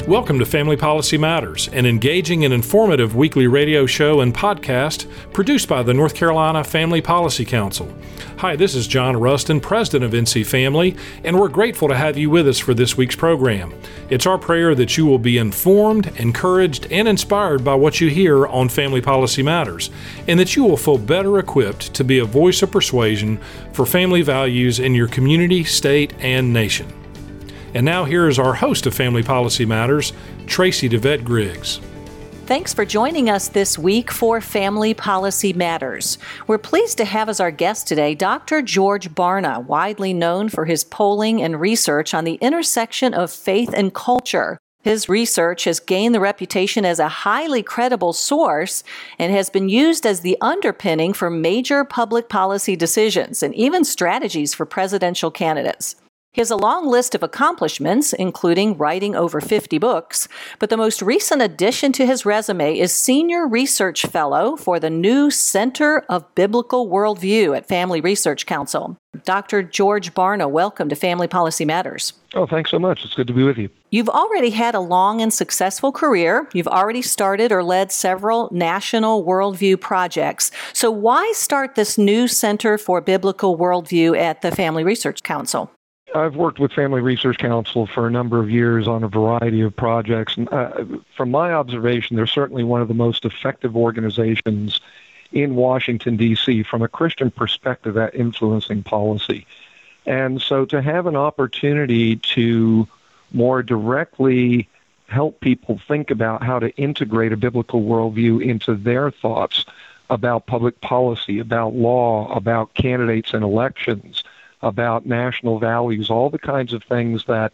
Welcome to Family Policy Matters, an engaging and informative weekly radio show and podcast produced by the North Carolina Family Policy Council. Hi, this is John Rustin, President of NC Family, and we're grateful to have you with us for this week's program. It's our prayer that you will be informed, encouraged, and inspired by what you hear on Family Policy Matters, and that you will feel better equipped to be a voice of persuasion for family values in your community, state, and nation. And now here is our host of Family Policy Matters, Tracy DeVette Griggs. Thanks for joining us this week for Family Policy Matters. We're pleased to have as our guest today Dr. George Barna, widely known for his polling and research on the intersection of faith and culture. His research has gained the reputation as a highly credible source and has been used as the underpinning for major public policy decisions and even strategies for presidential candidates. He has a long list of accomplishments, including writing over 50 books, but the most recent addition to his resume is Senior Research Fellow for the new Center of Biblical Worldview at Family Research Council. Dr. George Barna, welcome to Family Policy Matters. Oh, thanks so much. It's good to be with you. You've already had a long and successful career. You've already started or led several national worldview projects. So why start this new Center for Biblical Worldview at the Family Research Council? I've worked with Family Research Council for a number of years on a variety of projects. And, from my observation, they're certainly one of the most effective organizations in Washington, D.C., from a Christian perspective at influencing policy. And so to have an opportunity to more directly help people think about how to integrate a biblical worldview into their thoughts about public policy, about law, about candidates and elections, about national values, all the kinds of things that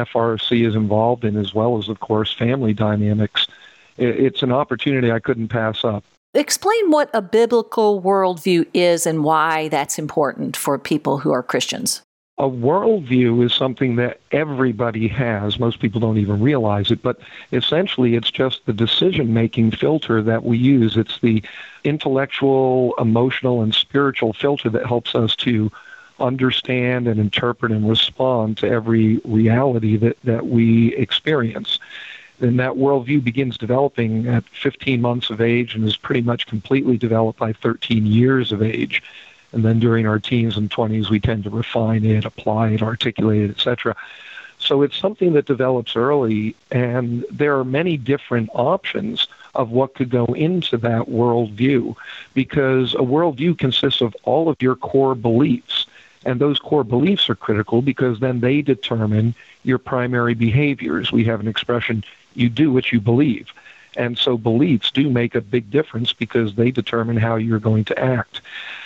FRC is involved in, as well as, of course, family dynamics. It's an opportunity I couldn't pass up. Explain what a biblical worldview is and why that's important for people who are Christians. A worldview is something that everybody has. Most people don't even realize it, but essentially it's just the decision-making filter that we use. It's the intellectual, emotional, and spiritual filter that helps us to understand and interpret and respond to every reality that we experience. And that worldview begins developing at 15 months of age and is pretty much completely developed by 13 years of age. And then during our teens and 20s, we tend to refine it, apply it, articulate it, etc. So it's something that develops early, and there are many different options of what could go into that worldview, because a worldview consists of all of your core beliefs. And those core beliefs are critical because then they determine your primary behaviors. We have an expression, you do what you believe. And so beliefs do make a big difference because they determine how you're going to act.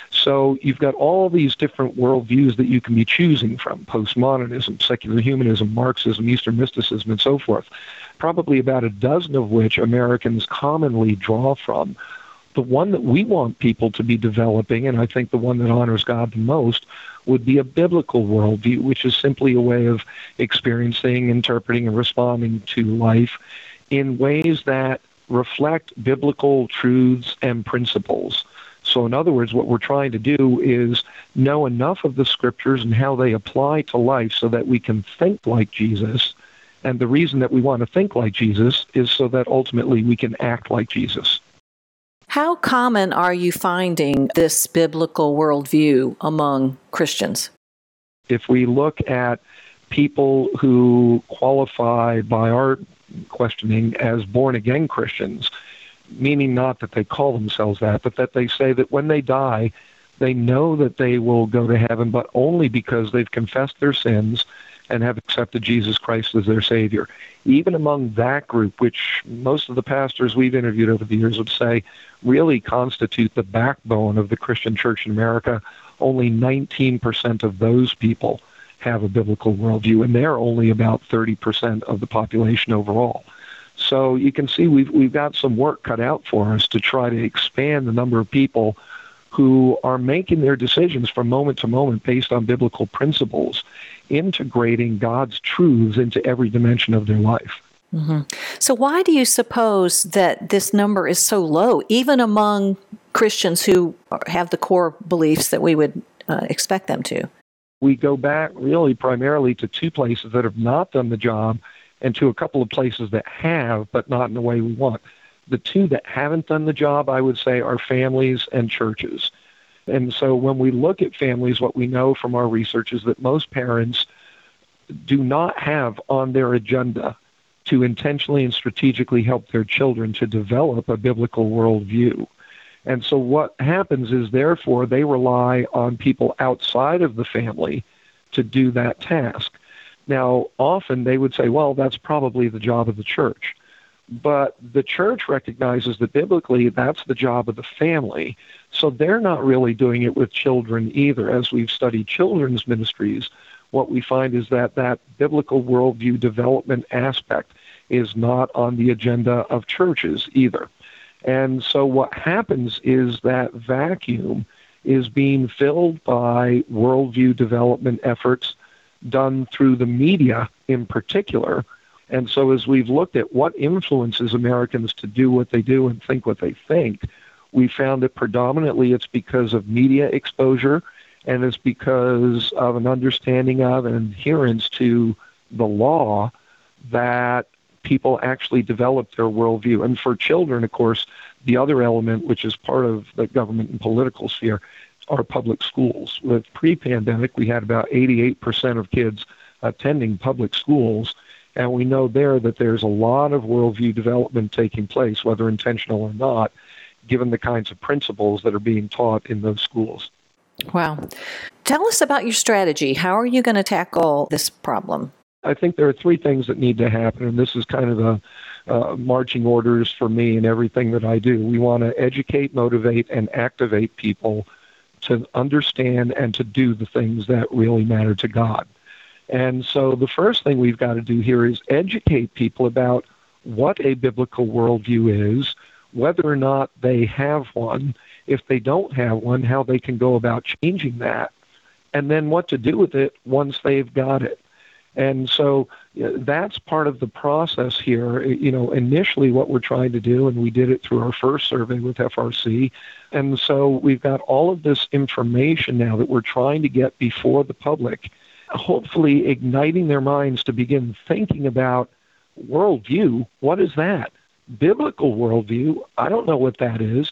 So you've got all these different worldviews that you can be choosing from: postmodernism, secular humanism, Marxism, Eastern mysticism, and so forth. Probably about a dozen of which Americans commonly draw from. The one that we want people to be developing, and I think the one that honors God the most, would be a biblical worldview, which is simply a way of experiencing, interpreting, and responding to life in ways that reflect biblical truths and principles. So in other words, what we're trying to do is know enough of the scriptures and how they apply to life so that we can think like Jesus. And the reason that we want to think like Jesus is so that ultimately we can act like Jesus. How common are you finding this biblical worldview among Christians? If we look at people who qualify by our questioning as born-again Christians, meaning not that they call themselves that, but that they say that when they die, they know that they will go to heaven, but only because they've confessed their sins and have accepted Jesus Christ as their Savior. Even among that group, which most of the pastors we've interviewed over the years would say really constitute the backbone of the Christian church in America, only 19% of those people have a biblical worldview, and they're only about 30% of the population overall. So you can see we've got some work cut out for us to try to expand the number of people who are making their decisions from moment to moment based on biblical principles, integrating God's truths into every dimension of their life. Mm-hmm. So why do you suppose that this number is so low, even among Christians who have the core beliefs that we would expect them to? We go back really primarily to two places that have not done the job and to a couple of places that have, but not in the way we want. The two that haven't done the job, I would say, are families and churches. And so when we look at families, what we know from our research is that most parents do not have on their agenda to intentionally and strategically help their children to develop a biblical worldview. And so what happens is, therefore, they rely on people outside of the family to do that task. Now, often they would say, well, that's probably the job of the church. But the church recognizes that biblically that's the job of the family. So they're not really doing it with children either. As we've studied children's ministries, what we find is that that biblical worldview development aspect is not on the agenda of churches either. And so what happens is that vacuum is being filled by worldview development efforts done through the media in particular. And so as we've looked at what influences Americans to do what they do and think what they think, we found that predominantly it's because of media exposure, and it's because of an understanding of and adherence to the law that people actually develop their worldview. And for children, of course, the other element, which is part of the government and political sphere, are public schools. With pre-pandemic, we had about 88% of kids attending public schools, and we know there that there's a lot of worldview development taking place, whether intentional or not, given the kinds of principles that are being taught in those schools. Wow. Tell us about your strategy. How are you going to tackle this problem? I think there are three things that need to happen, and this is kind of the marching orders for me and everything that I do. We want to educate, motivate, and activate people to understand and to do the things that really matter to God. And so the first thing we've got to do here is educate people about what a biblical worldview is, whether or not they have one, if they don't have one, how they can go about changing that, and then what to do with it once they've got it. And so that's part of the process here. You know, initially what we're trying to do, and we did it through our first survey with FRC, and so we've got all of this information now that we're trying to get before the public, hopefully igniting their minds to begin thinking about worldview. What is that? Biblical worldview, I don't know what that is.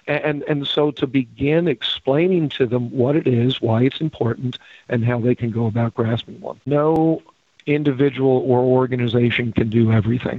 And so to begin explaining to them what it is, why it's important, and how they can go about grasping one. No individual or organization can do everything.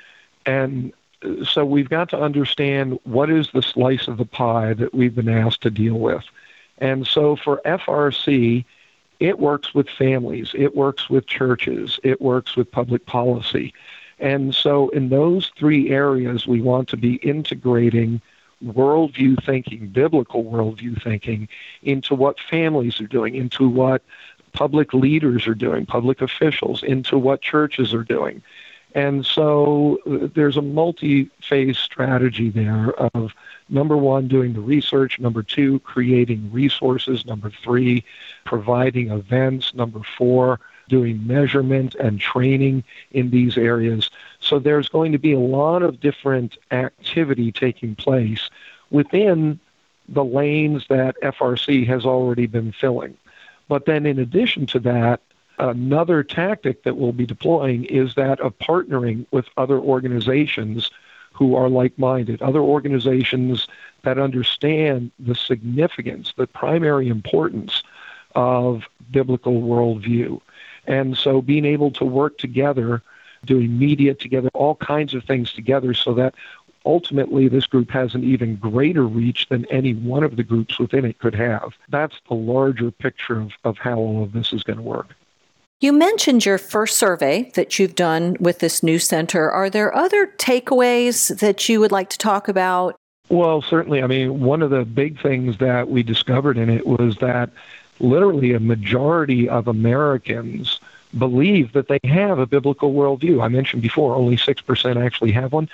And so we've got to understand what is the slice of the pie that we've been asked to deal with. And so for FRC, it works with families, it works with churches, it works with public policy. And so in those three areas, we want to be integrating worldview thinking, biblical worldview thinking, into what families are doing, into what public leaders are doing, public officials, into what churches are doing. And so there's a multi-phase strategy there of, number one, doing the research, number two, creating resources, number three, providing events, number four, doing measurement and training in these areas. So there's going to be a lot of different activity taking place within the lanes that FRC has already been filling. But then in addition to that, another tactic that we'll be deploying is that of partnering with other organizations who are like-minded, other organizations that understand the significance, the primary importance of biblical worldview. And so being able to work together, doing media together, all kinds of things together, so that ultimately this group has an even greater reach than any one of the groups within it could have. That's the larger picture of how all of this is going to work. You mentioned your first survey that you've done with this new center. Are there other takeaways that you would like to talk about? Well, certainly. I mean, one of the big things that we discovered in it was that literally a majority of Americans believe that they have a biblical worldview. I mentioned before, only 6% actually have one.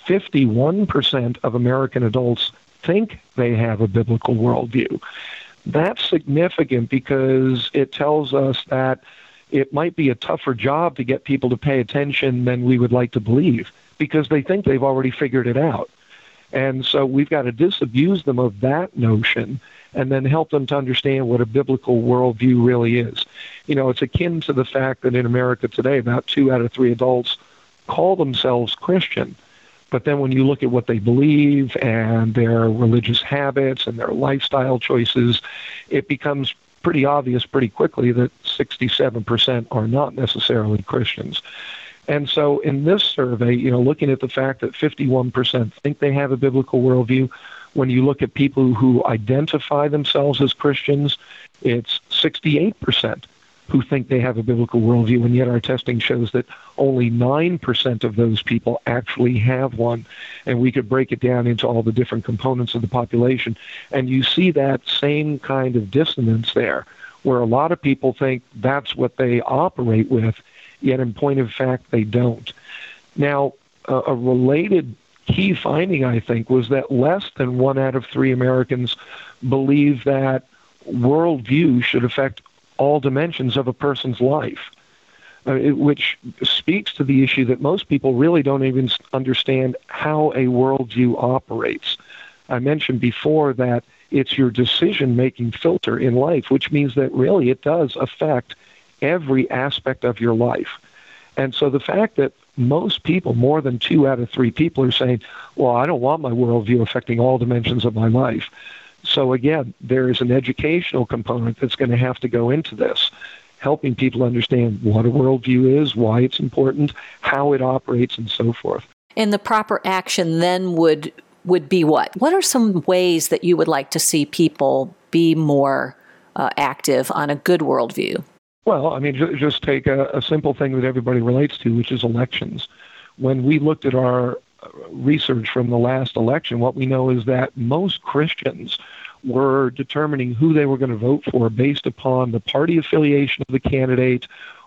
51% of American adults think they have a biblical worldview. That's significant because it tells us that it might be a tougher job to get people to pay attention than we would like to believe, because they think they've already figured it out. And so we've got to disabuse them of that notion and then help them to understand what a biblical worldview really is. You know, it's akin to the fact that in America today, about 2 out of 3 adults call themselves Christian. But then when you look at what they believe and their religious habits and their lifestyle choices, it becomes pretty obvious pretty quickly that 67% are not necessarily Christians. And so in this survey, you know, looking at the fact that 51% think they have a biblical worldview, when you look at people who identify themselves as Christians, it's 68% who think they have a biblical worldview, and yet our testing shows that only 9% of those people actually have one. And we could break it down into all the different components of the population, and you see that same kind of dissonance there, where a lot of people think that's what they operate with, yet in point of fact, they don't. Now, a related key finding, I think, was that less than 1 out of 3 Americans believe that worldview should affect all dimensions of a person's life, which speaks to the issue that most people really don't even understand how a worldview operates. I mentioned before that it's your decision-making filter in life, which means that really it does affect every aspect of your life. And so the fact that most people, more than 2 out of 3 people, are saying, well, I don't want my worldview affecting all dimensions of my life. So again, there is an educational component that's going to have to go into this, helping people understand what a worldview is, why it's important, how it operates, and so forth. And the proper action then would be what? What are some ways that you would like to see people be more active on a good worldview? Well, I mean, just take a simple thing that everybody relates to, which is elections. When we looked at our research from the last election, what we know is that most Christians were determining who they were going to vote for based upon the party affiliation of the candidate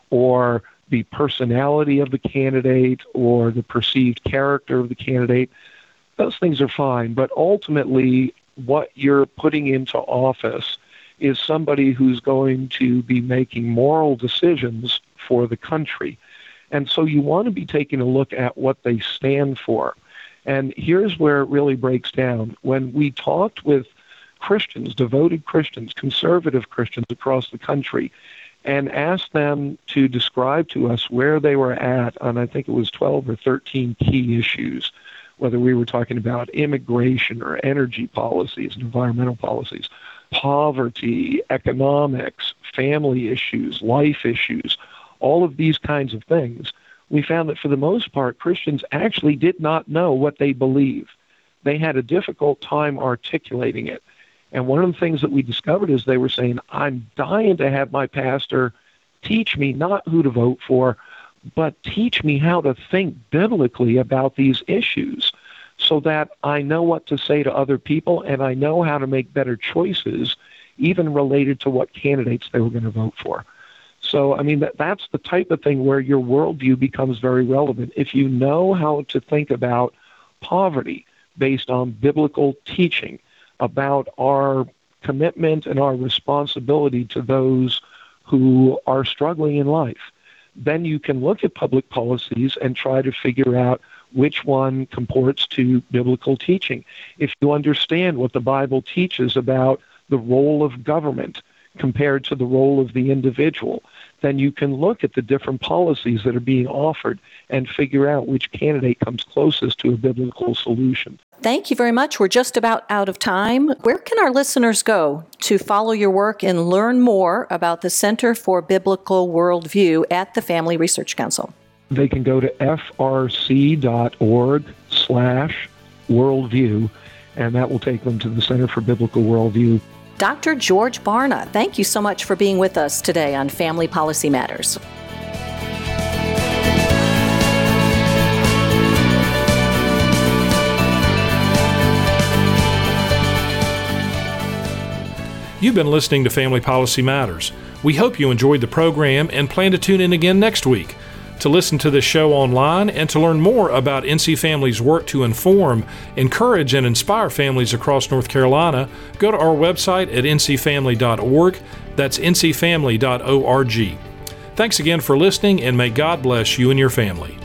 or the personality of the candidate or the perceived character of the candidate. Those things are fine, but ultimately what you're putting into office is somebody who's going to be making moral decisions for the country. And so you want to be taking a look at what they stand for. And here's where it really breaks down. When we talked with Christians, devoted Christians, conservative Christians across the country, and asked them to describe to us where they were at on, I think it was 12 or 13 key issues, whether we were talking about immigration or energy policies and environmental policies, poverty, economics, family issues, life issues, all of these kinds of things, we found that for the most part, Christians actually did not know what they believe. They had a difficult time articulating it. And one of the things that we discovered is they were saying, I'm dying to have my pastor teach me not who to vote for, but teach me how to think biblically about these issues so that I know what to say to other people and I know how to make better choices, even related to what candidates they were going to vote for. So, I mean, that's the type of thing where your worldview becomes very relevant. If you know how to think about poverty based on biblical teaching, about our commitment and our responsibility to those who are struggling in life, then you can look at public policies and try to figure out which one comports to biblical teaching. If you understand what the Bible teaches about the role of government compared to the role of the individual, then you can look at the different policies that are being offered and figure out which candidate comes closest to a biblical solution. Thank you very much. We're just about out of time. Where can our listeners go to follow your work and learn more about the Center for Biblical Worldview at the Family Research Council? They can go to frc.org/worldview, and that will take them to the Center for Biblical Worldview. Dr. George Barna, thank you so much for being with us today on Family Policy Matters. You've been listening to Family Policy Matters. We hope you enjoyed the program and plan to tune in again next week. To listen to this show online and to learn more about NC Family's work to inform, encourage, and inspire families across North Carolina, go to our website at ncfamily.org. That's ncfamily.org. Thanks again for listening, and may God bless you and your family.